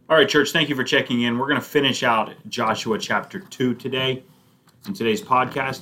All right, church, thank you for checking in. We're going to finish out Joshua chapter 2 today in today's podcast.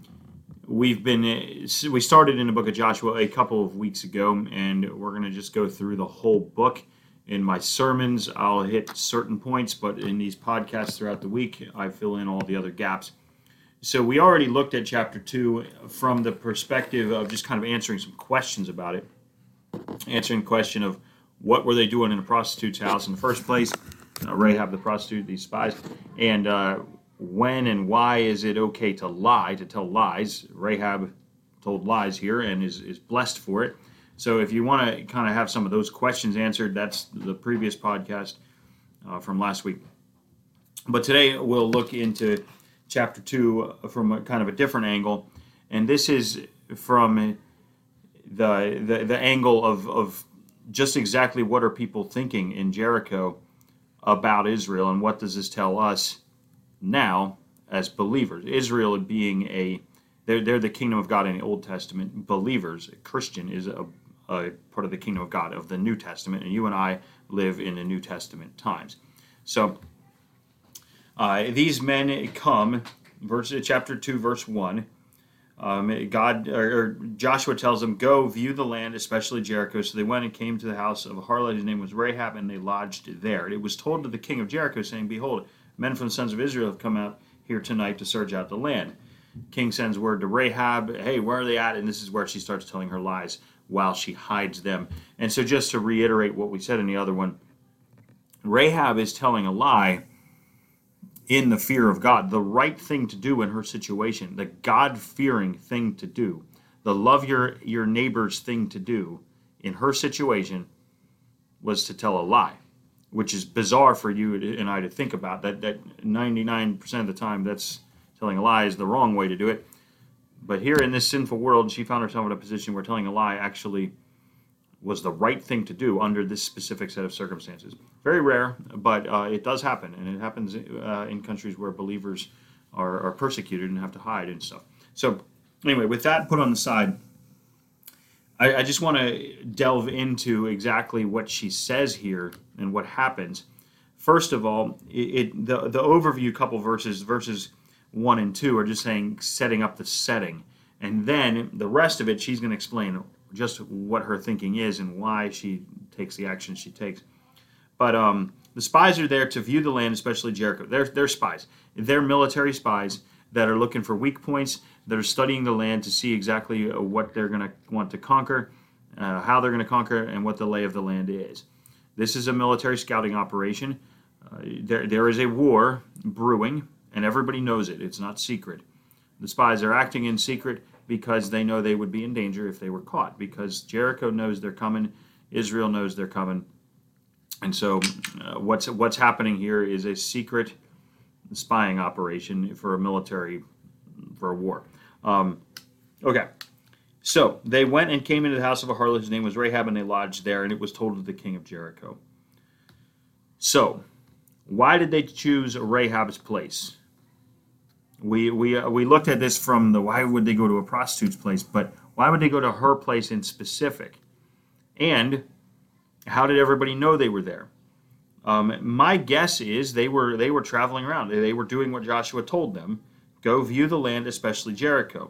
We started in the book of Joshua a couple of weeks ago, and we're going to just go through the whole book. In my sermons, I'll hit certain points, but in these podcasts throughout the week, I fill in all the other gaps. So we already looked at chapter 2 from the perspective of just kind of answering some questions about it. Answering the question of what were they doing in a prostitute's house in the first place, Rahab the prostitute, these spies, and when and why is it okay to lie, to tell lies. Rahab told lies here and is blessed for it. So if you want to kind of have some of those questions answered, that's the previous podcast from last week. But today we'll look into chapter 2 from a kind of a different angle, and this is from the angle of just exactly what are people thinking in Jericho about Israel, and what does this tell us now as believers? Israel being they're the kingdom of God in the Old Testament. Believers, a Christian, is a part of the kingdom of God of the New Testament, and you and I live in the New Testament times. So these men come, chapter 2, verse 1. Joshua tells them, go view the land, especially Jericho. So they went and came to the house of a harlot, whose name was Rahab, and they lodged there. It was told to the king of Jericho, saying, behold, men from the sons of Israel have come out here tonight to search out the land. King sends word to Rahab, hey, where are they at? And this is where she starts telling her lies while she hides them. And so just to reiterate what we said in the other one, Rahab is telling a lie in the fear of God, the right thing to do in her situation, the God-fearing thing to do, the love your neighbor's thing to do in her situation was to tell a lie, which is bizarre for you and I to think about. That 99% of the time, that's telling a lie is the wrong way to do it. But here in this sinful world, she found herself in a position where telling a lie actually was the right thing to do under this specific set of circumstances. Very rare, but it does happen, and it happens in countries where believers are persecuted and have to hide and stuff. So anyway, with that put on the side, I just want to delve into exactly what she says here and what happens. First of all, the overview couple verses 1 and 2 are just setting up the setting. And then the rest of it, she's going to explain just what her thinking is and why she takes the action she takes. But the spies are there to view the land, especially Jericho. They're spies. They're military spies that are looking for weak points, that are studying the land to see exactly what they're going to want to conquer, how they're going to conquer, and what the lay of the land is. This is a military scouting operation. There is a war brewing, and everybody knows it. It's not secret. The spies are acting in secret because they know they would be in danger if they were caught, because Jericho knows they're coming, Israel knows they're coming. And so what's happening here is a secret spying operation for a war. Okay. So they went and came into the house of a harlot, whose name was Rahab, and they lodged there, and it was told to the king of Jericho. So why did they choose Rahab's place? We looked at this from why would they go to a prostitute's place, but why would they go to her place in specific? And how did everybody know they were there? My guess is they were traveling around. They were doing what Joshua told them: go view the land, especially Jericho.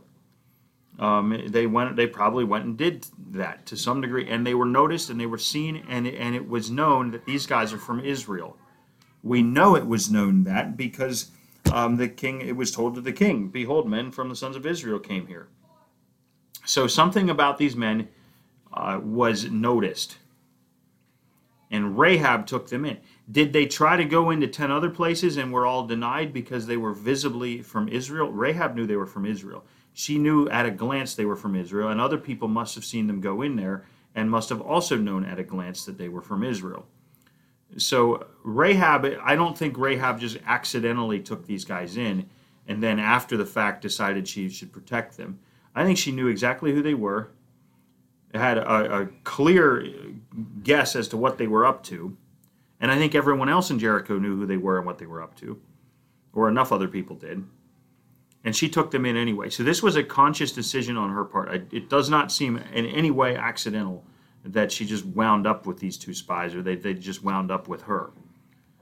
They probably went and did that to some degree, and they were noticed and they were seen, and it was known that these guys are from Israel. We know it was known that because it was told to the king, behold, men from the sons of Israel came here. So something about these men was noticed, and Rahab took them in. Did they try to go into 10 other places and were all denied because they were visibly from Israel? Rahab knew they were from Israel. She knew at a glance they were from Israel, and other people must have seen them go in there and must have also known at a glance that they were from Israel. So Rahab, I don't think Rahab just accidentally took these guys in and then after the fact decided she should protect them. I think she knew exactly who they were, had a clear guess as to what they were up to, and I think everyone else in Jericho knew who they were and what they were up to, or enough other people did, and she took them in anyway. So this was a conscious decision on her part. It does not seem in any way accidental that she just wound up with these two spies, or they just wound up with her.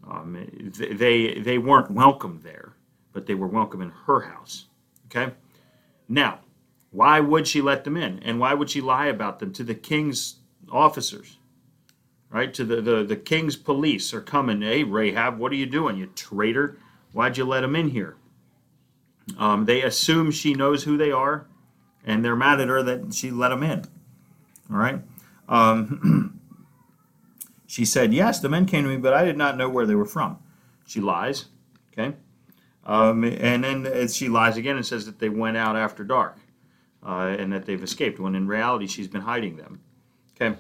They weren't welcome there, but they were welcome in her house. Okay? Now, why would she let them in? And why would she lie about them to the king's officers? Right? To the king's police are coming. Hey, Rahab, what are you doing, you traitor? Why'd you let them in here? They assume she knows who they are, and they're mad at her that she let them in. All right? She said, yes, the men came to me, but I did not know where they were from. She lies. Okay? And then she lies again and says that they went out after dark and that they've escaped, when in reality she's been hiding them. Okay?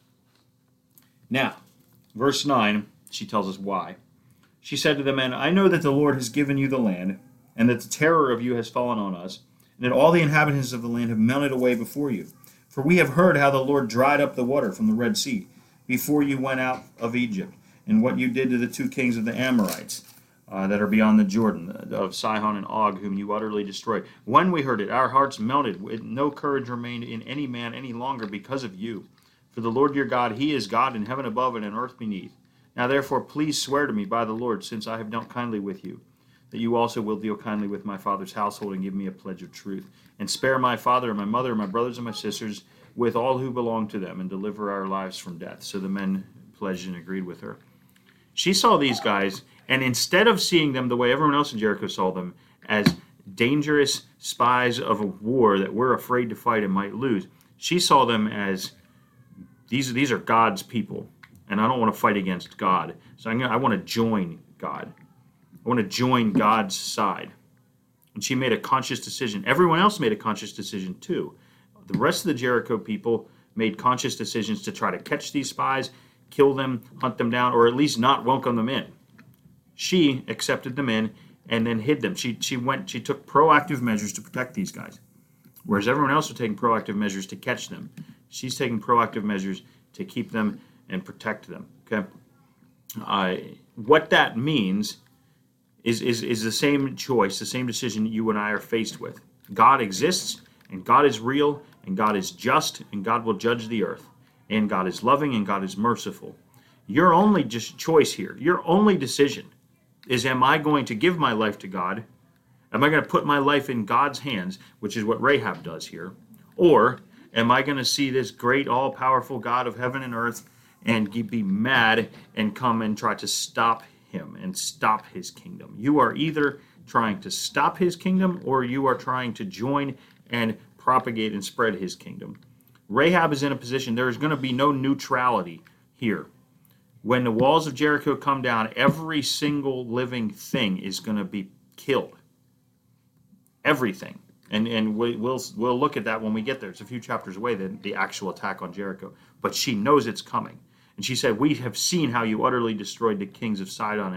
Now, verse 9, she tells us why. She said to the men, I know that the Lord has given you the land, and that the terror of you has fallen on us, and that all the inhabitants of the land have melted away before you. For we have heard how the Lord dried up the water from the Red Sea before you went out of Egypt, and what you did to the two kings of the Amorites that are beyond the Jordan, of Sihon and Og, whom you utterly destroyed. When we heard it, our hearts melted. No courage remained in any man any longer because of you. For the Lord your God, he is God in heaven above and in earth beneath. Now therefore, please swear to me by the Lord, since I have dealt kindly with you, that you also will deal kindly with my father's household and give me a pledge of truth, and spare my father and my mother and my brothers and my sisters with all who belong to them, and deliver our lives from death. So the men pledged and agreed with her. She saw these guys, and instead of seeing them the way everyone else in Jericho saw them, as dangerous spies of a war that we're afraid to fight and might lose, she saw them as these are God's people, and I don't want to fight against God. So I want to join God. I want to join God's side. And she made a conscious decision. Everyone else made a conscious decision too. The rest of the Jericho people made conscious decisions to try to catch these spies, kill them, hunt them down, or at least not welcome them in. She accepted them in and then hid them. She took proactive measures to protect these guys. Whereas everyone else was taking proactive measures to catch them. She's taking proactive measures to keep them and protect them. Okay? What that means is the same choice, the same decision you and I are faced with. God exists, and God is real, and God is just, and God will judge the earth. And God is loving, and God is merciful. Your only choice here, your only decision is, am I going to give my life to God? Am I going to put my life in God's hands, which is what Rahab does here? Or am I going to see this great, all-powerful God of heaven and earth and be mad and come and try to stop him and stop his kingdom? You are either trying to stop his kingdom, or you are trying to join and propagate and spread his kingdom. Rahab is in a position, there is going to be no neutrality here. When the walls of Jericho come down, every single living thing is going to be killed. Everything. And we'll look at that when we get there. It's a few chapters away, the actual attack on Jericho. But she knows it's coming. And she said, we have seen how you utterly destroyed the kings of Sihon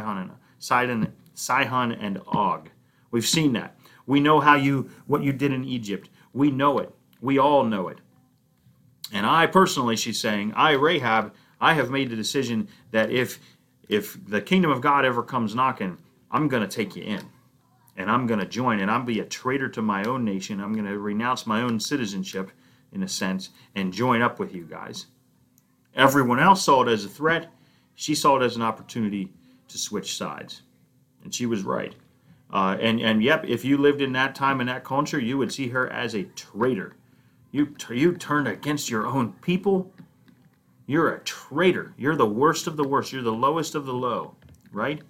and Og. We've seen that. We know what you did in Egypt. We know it. We all know it. And I personally, she's saying, Rahab, I have made the decision that if the kingdom of God ever comes knocking, I'm going to take you in. And I'm going to join, and I'll be a traitor to my own nation. I'm going to renounce my own citizenship, in a sense, and join up with you guys. Everyone else saw it as a threat. She saw it as an opportunity to switch sides. And she was right. And yep, if you lived in that time and that culture, you would see her as a traitor. You turned against your own people. You're a traitor. You're the worst of the worst. You're the lowest of the low, right?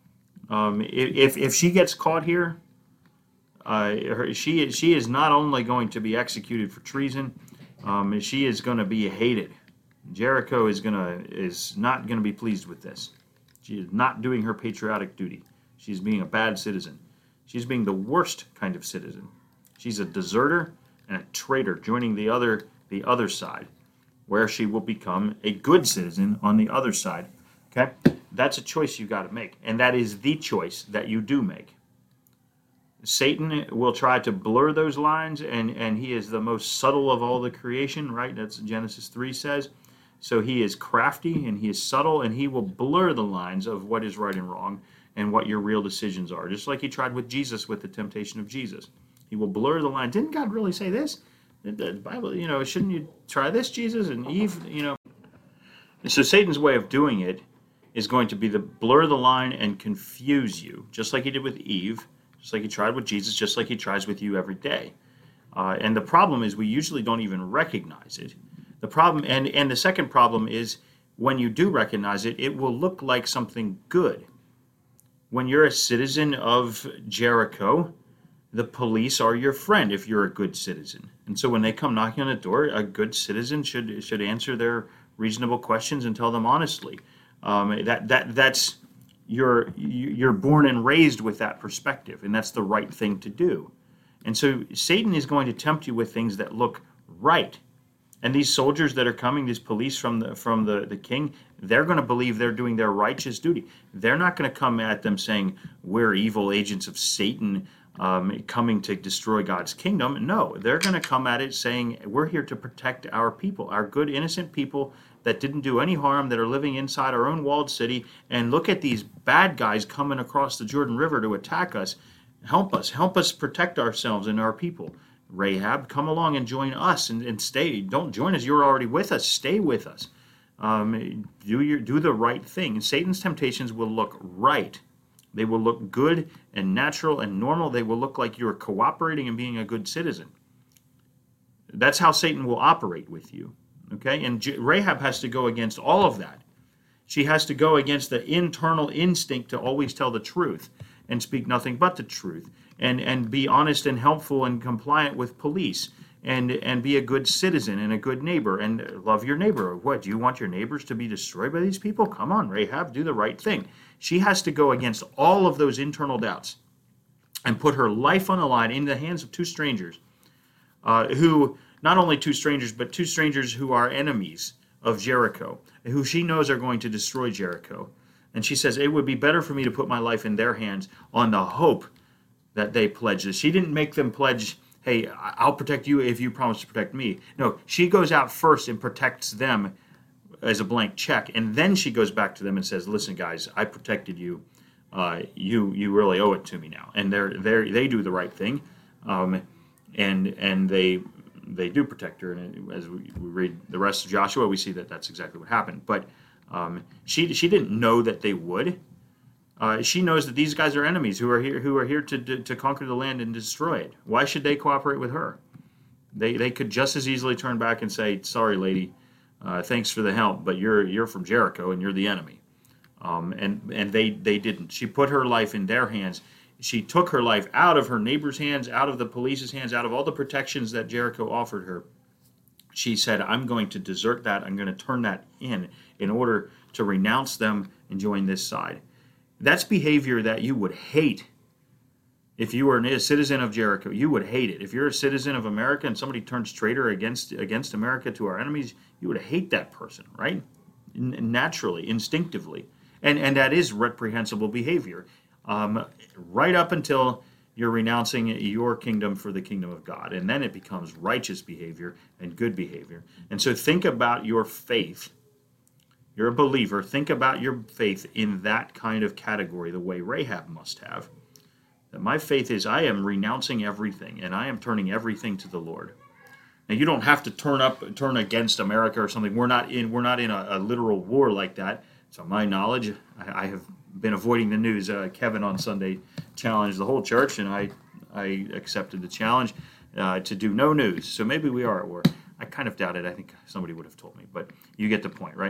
If she gets caught here, she is not only going to be executed for treason, she is going to be hated. Jericho is not going to be pleased with this. She is not doing her patriotic duty. She's being a bad citizen. She's being the worst kind of citizen. She's a deserter and a traitor, joining the other side, where she will become a good citizen on the other side. Okay? That's a choice you got to make, and that is the choice that you do make. Satan will try to blur those lines, and he is the most subtle of all the creation, right? That's what Genesis 3 says. So he is crafty, and he is subtle, and he will blur the lines of what is right and wrong and what your real decisions are, just like he tried with Jesus with the temptation of Jesus. He will blur the line. Didn't God really say this? The Bible, shouldn't you try this, Jesus? And Eve, So Satan's way of doing it is going to be to blur the line and confuse you, just like he did with Eve, just like he tried with Jesus, just like he tries with you every day. And the problem is we usually don't even recognize it. The problem, and the second problem is when you do recognize it, it will look like something good. When you're a citizen of Jericho, the police are your friend if you're a good citizen. And so when they come knocking on the door, a good citizen should answer their reasonable questions and tell them honestly. That's you're born and raised with that perspective, and that's the right thing to do. And so Satan is going to tempt you with things that look right. And these soldiers that are coming, these police from the king, they're going to believe they're doing their righteous duty. They're not going to come at them saying, we're evil agents of Satan coming to destroy God's kingdom. No, they're going to come at it saying, we're here to protect our people, our good, innocent people that didn't do any harm, that are living inside our own walled city. And look at these bad guys coming across the Jordan River to attack us. Help us protect ourselves and our people. Rahab, come along and join us and stay. Don't join us. You're already with us. Stay with us. Do the right thing. And Satan's temptations will look right. They will look good and natural and normal. They will look like you're cooperating and being a good citizen. That's how Satan will operate with you. Okay? And Rahab has to go against all of that. She has to go against the internal instinct to always tell the truth and speak nothing but the truth. And be honest and helpful and compliant with police, and be a good citizen and a good neighbor, and love your neighbor. What, do you want your neighbors to be destroyed by these people? Come on, Rahab, do the right thing. She has to go against all of those internal doubts and put her life on the line in the hands of two strangers, who, not only two strangers, but two strangers who are enemies of Jericho, who she knows are going to destroy Jericho. And she says, it would be better for me to put my life in their hands on the hope that they pledge this. She didn't make them pledge, hey, I'll protect you if you promise to protect me. No, she goes out first and protects them as a blank check, and then she goes back to them and says, listen, guys, I protected you. You really owe it to me now. And they do the right thing, and they do protect her. And as we read the rest of Joshua, we see that that's exactly what happened. But she didn't know that they would. She knows that these guys are enemies who are here to conquer the land and destroy it. Why should they cooperate with her? They could just as easily turn back and say, sorry, lady, thanks for the help, but you're from Jericho and you're the enemy. And they didn't. She put her life in their hands. She took her life out of her neighbor's hands, out of the police's hands, out of all the protections that Jericho offered her. She said, I'm going to desert that. I'm going to turn that in order to renounce them and join this side. That's behavior that you would hate. If you were a citizen of Jericho, you would hate it. If you're a citizen of America and somebody turns traitor against America to our enemies, you would hate that person, right? Naturally, instinctively. And that is reprehensible behavior. Right up until you're renouncing your kingdom for the kingdom of God. And then it becomes righteous behavior and good behavior. And so think about your faith. You're a believer. Think about your faith in that kind of category, the way Rahab must have. That my faith is I am renouncing everything, and I am turning everything to the Lord. Now, you don't have to turn against America or something. We're not in a literal war like that. To my knowledge, I have been avoiding the news. Kevin on Sunday challenged the whole church, and I accepted the challenge to do no news. So maybe we are at war. I kind of doubt it. I think somebody would have told me, but you get the point, right?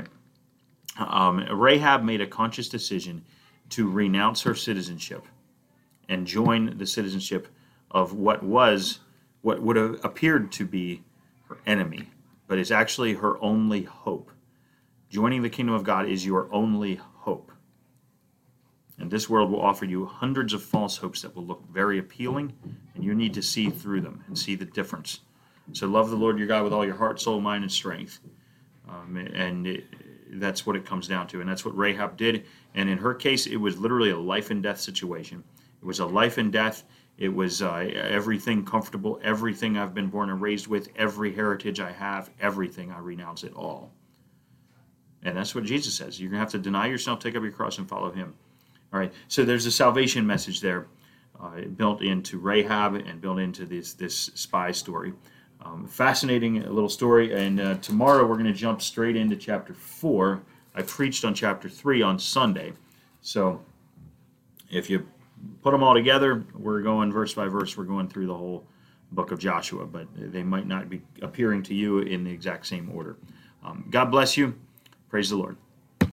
Rahab made a conscious decision to renounce her citizenship and join the citizenship of what would have appeared to be her enemy, but is actually her only hope. Joining the kingdom of God is your only hope. And this world will offer you hundreds of false hopes that will look very appealing, and you need to see through them and see the difference. So love the Lord your God with all your heart, soul, mind, and strength. That's what it comes down to, and that's what Rahab did. And in her case, it was literally a life and death situation. It was a life and death. It was everything comfortable, everything I've been born and raised with, every heritage I have, everything, I renounce it all. And that's what Jesus says. You're going to have to deny yourself, take up your cross, and follow him. All right, so there's a salvation message there built into Rahab and built into this spy story. Fascinating little story, and tomorrow we're going to jump straight into chapter 4. I preached on chapter 3 on Sunday. So if you put them all together, we're going verse by verse. We're going through the whole book of Joshua, but they might not be appearing to you in the exact same order. God bless you. Praise the Lord.